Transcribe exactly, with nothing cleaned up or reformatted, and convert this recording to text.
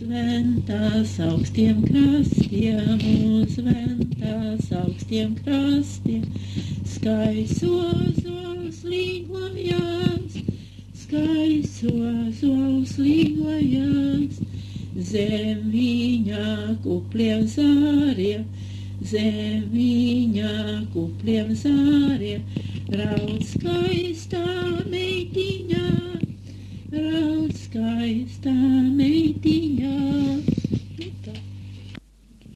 ventās augstiem krastiem, uz ventās augstiem krastiem, skaisos zols līgojās, skaisos zols līgojās, zem viņa kupliem zāriem, zem viņa kupliem zāriem, raud skaista